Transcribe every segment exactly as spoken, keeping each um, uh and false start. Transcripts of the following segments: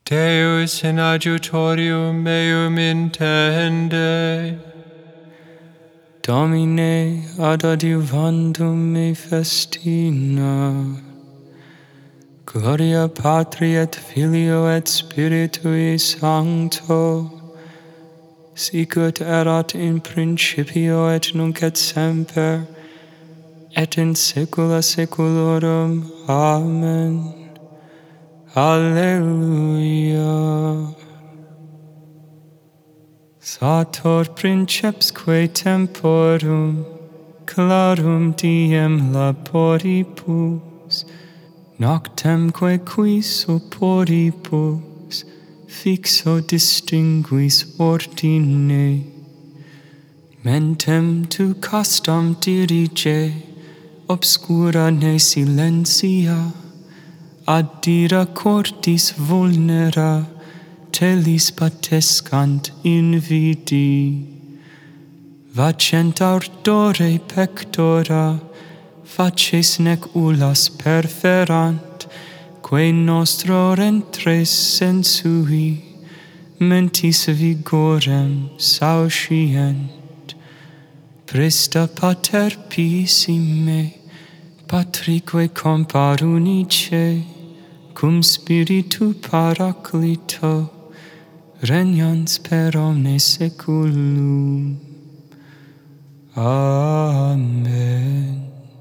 Deus in adjutorium meum intende. Domine ad adiuvandum me festina. Gloria Patri et Filio et Spiritui Sancto, sicut erat in principio et nunc et semper, et in saecula saeculorum. Amen. Alleluia. Sator princepsque temporum, clarum diem laboribus, noctemque quis oporibus fixo distinguis ordine. Mentem tu castam dirige, obscura ne silentia, addira cordis vulnera, telis patescant invidi. Vacent ardore pectora, faces nec ullas perferant, quae nostro rentres sensui, mentis vigorem sauscient. Presta pater pisime, patrique compar unice, cum spiritu paraclito, regnans per omnes saeculum. Amen.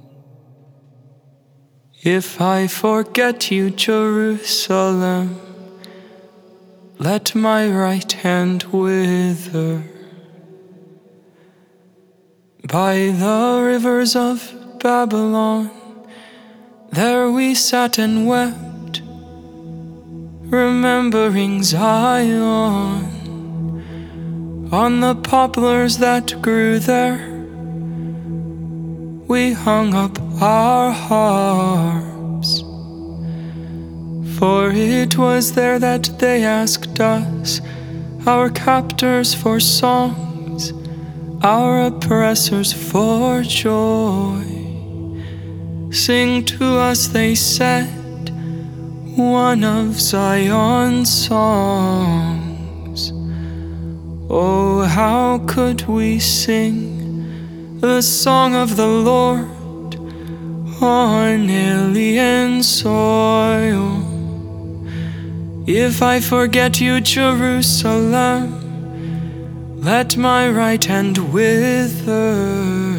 If I forget you, Jerusalem, let my right hand wither. By the rivers of Babylon, there we sat and wept, remembering Zion. On the poplars that grew there, we hung up our harps. For it was there that they asked us, our captors, for songs, our oppressors for joy. Sing to us, they said, one of Zion's songs. Oh, how could we sing the song of the Lord on alien soil? If I forget you, Jerusalem, let my right hand wither.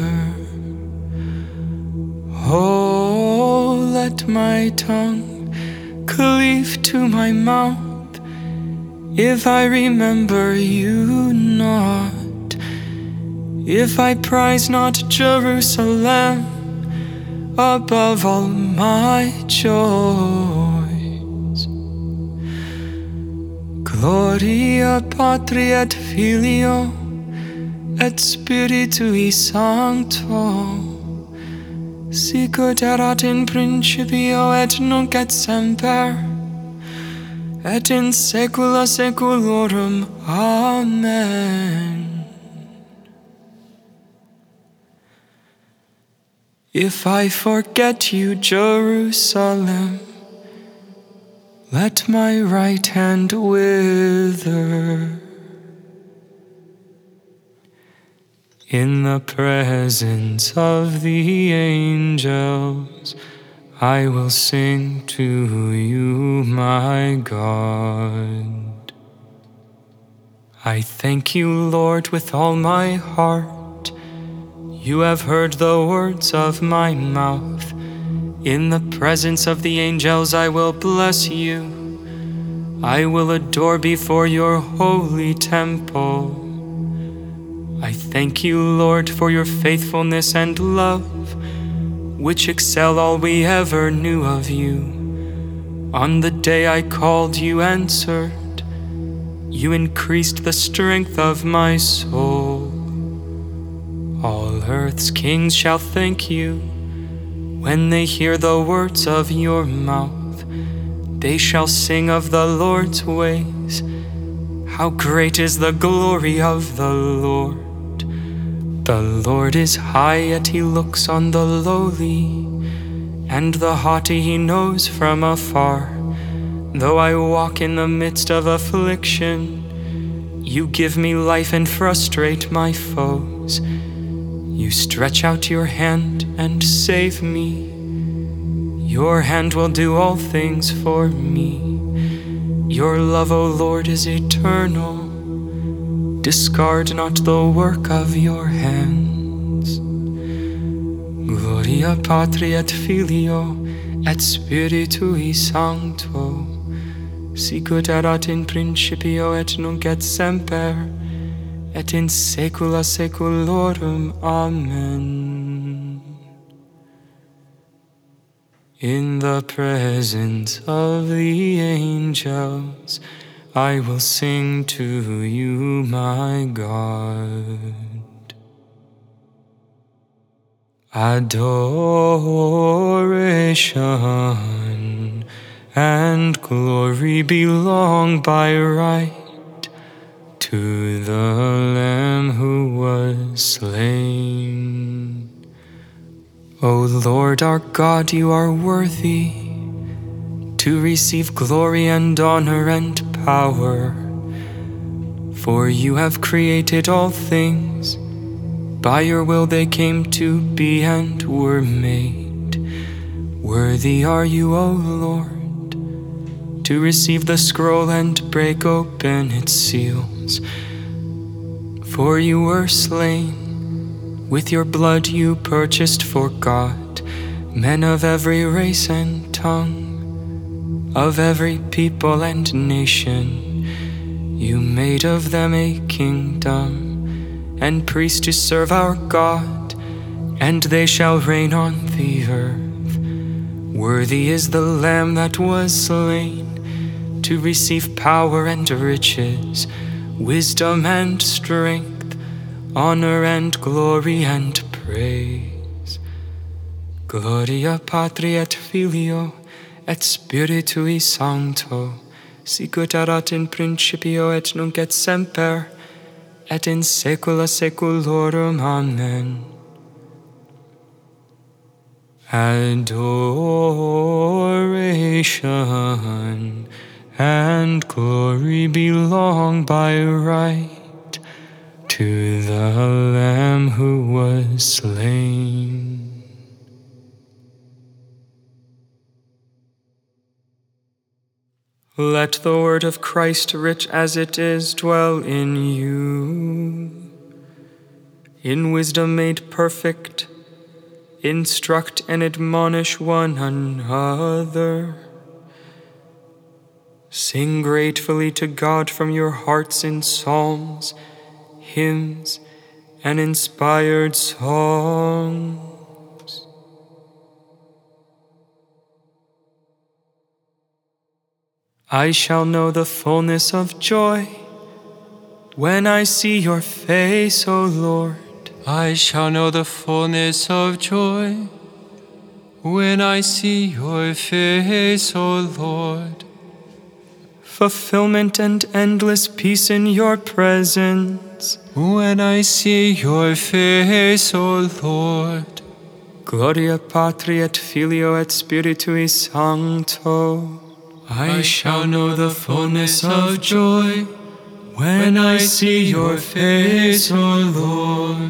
Oh, let my tongue cleave to my mouth, if I remember you not. If I prize not Jerusalem above all my joys. Gloria Patri et Filio et Spiritui Sancto, sicut erat in principio et nunc et semper, et in saecula saeculorum. Amen. If I forget you, Jerusalem, let my right hand wither. In the presence of the angels, I will sing to you, my God. I thank you, Lord, with all my heart. You have heard the words of my mouth. In the presence of the angels I will bless you. I will adore before your holy temple. I thank you, Lord, for your faithfulness and love, which excel all we ever knew of you. On the day I called, you answered. You increased the strength of my soul. All earth's kings shall thank you when they hear the words of your mouth. They shall sing of the Lord's ways. How great is the glory of the Lord. The Lord is high, yet he looks on the lowly, and the haughty he knows from afar. Though I walk in the midst of affliction, you give me life and frustrate my foes. You stretch out your hand and save me. Your hand will do all things for me. Your love, O Lord, is eternal. Discard not the work of your hands. Gloria Patri et Filio et Spiritui Sancto, sicut erat in principio et nunc et semper, et in saecula saeculorum. Amen. In the presence of the angels, I will sing to you, my God. Adoration and glory belong by right to the Lamb who was slain. O Lord our God, you are worthy to receive glory and honor and power, for you have created all things. By your will they came to be and were made. Worthy are you, O Lord, to receive the scroll and break open its seals. For you were slain. With your blood you purchased for God men of every race and tongue, of every people and nation. You made of them a kingdom and priests to serve our God, and they shall reign on the earth. Worthy is the Lamb that was slain to receive power and riches, wisdom and strength, honor and glory and praise. Gloria Patri et Filio et Spiritui Sancto, sicut erat in principio et nunc et semper, et in saecula saeculorum. Amen. Adoration and glory belong by right to the Lamb who was slain. Let the word of Christ, rich as it is, dwell in you. In wisdom made perfect, instruct and admonish one another. Sing gratefully to God from your hearts in psalms, hymns, and inspired songs. I shall know the fullness of joy when I see your face, O Lord. I shall know the fullness of joy when I see your face, O Lord. Fulfillment and endless peace in your presence when I see your face, O Lord. Gloria Patri et Filio et Spiritui Sancto. I shall know the fullness of joy when I see your face, O Lord.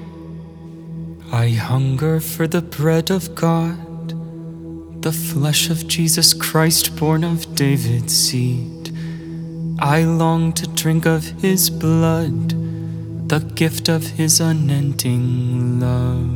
I hunger for the bread of God, the flesh of Jesus Christ, born of David's seed. I long to drink of his blood, the gift of his unending love.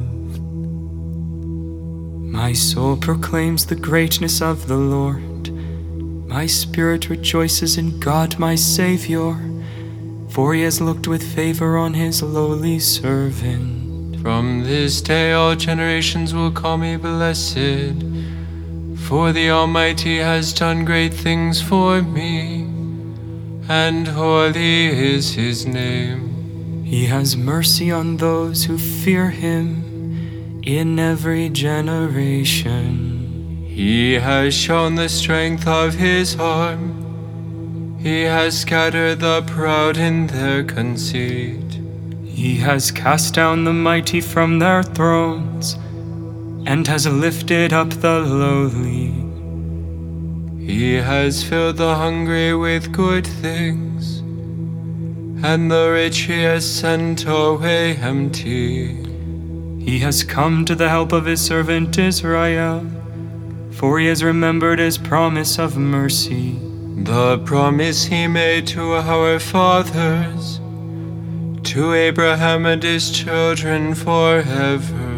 My soul proclaims the greatness of the Lord. My spirit rejoices in God my Savior, for he has looked with favor on his lowly servant. From this day all generations will call me blessed, for the Almighty has done great things for me, and holy is his name. He has mercy on those who fear him in every generation. He has shown the strength of his arm. He has scattered the proud in their conceit. He has cast down the mighty from their thrones and has lifted up the lowly. He has filled the hungry with good things, and the rich he has sent away empty. He has come to the help of his servant Israel, for he has remembered his promise of mercy, the promise he made to our fathers, to Abraham and his children forever.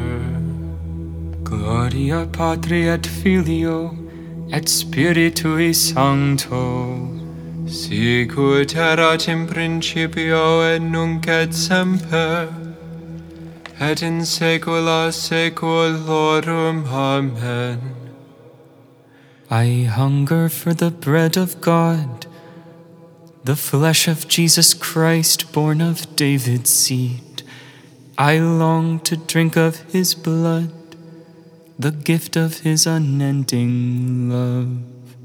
Gloria Patri et Filio et Spiritui Sancto, sicut erat in principio et nunc et semper, et in saecula saeculorum. Amen. I hunger for the bread of God, the flesh of Jesus Christ, born of David's seed. I long to drink of his blood, the gift of his unending love.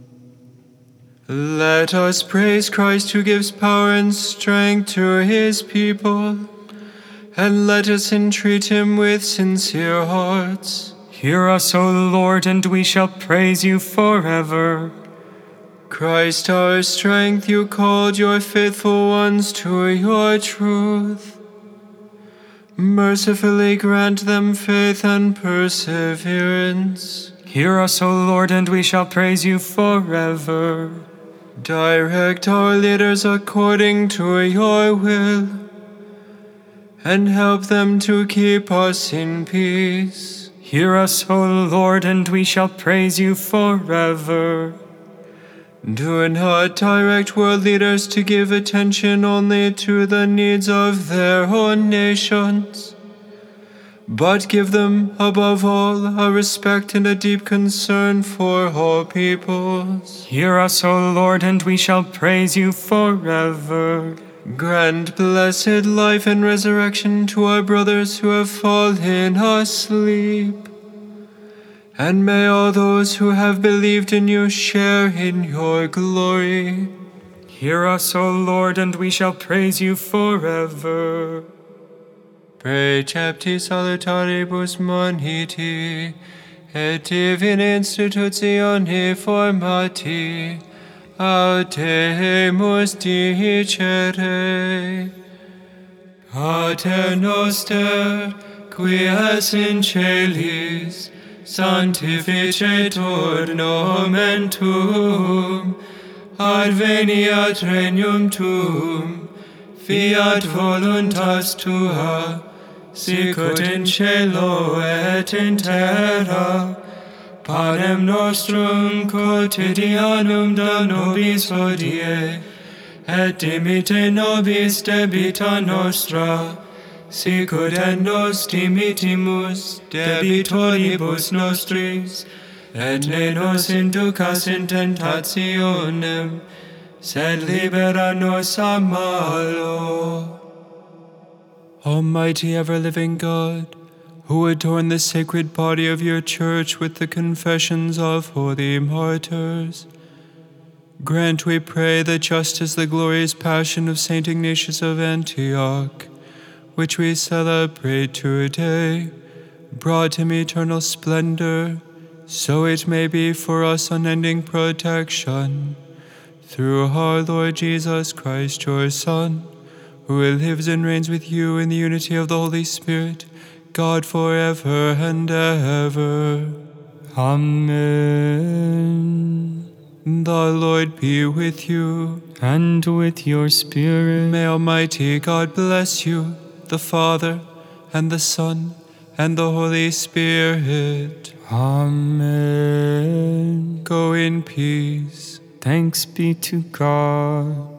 Let us praise Christ, who gives power and strength to his people, and let us entreat him with sincere hearts. Hear us, O Lord, and we shall praise you forever. Christ our strength, you called your faithful ones to your truth. Mercifully grant them faith and perseverance. Hear us, O Lord, and we shall praise you forever. Direct our leaders according to your will, and help them to keep us in peace. Hear us, O Lord, and we shall praise you forever. Do not direct world leaders to give attention only to the needs of their own nations, but give them, above all, a respect and a deep concern for all peoples. Hear us, O Lord, and we shall praise you forever. Grant blessed life and resurrection to our brothers who have fallen asleep, and may all those who have believed in you share in your glory. Hear us, O Lord, and we shall praise you forever. Precepti salutaribus moniti, et divini institutione formati, audemus dicere. Pater noster, qui es in celis, sanctificetur nomen tuum, adveniat regnum tuum, fiat voluntas tua, sicut in cielo et in terra. Panem nostrum quotidianum da nobis hodie, et dimitte nobis debita nostra, sicut et nos dimittimus debitoribus nostris, et ne nos inducas in tentationem, sed libera nos a malo. Almighty ever-living God, who adorn the sacred body of your church with the confessions of holy martyrs, grant, we pray, that just as the glorious passion of Saint Ignatius of Antioch, which we celebrate today, brought him eternal splendor, so it may be for us unending protection, through our Lord Jesus Christ, your Son, who lives and reigns with you in the unity of the Holy Spirit, God forever and ever. Amen. The Lord be with you. And with your spirit. May Almighty God bless you, the Father, and the Son, and the Holy Spirit. Amen. Go in peace. Thanks be to God.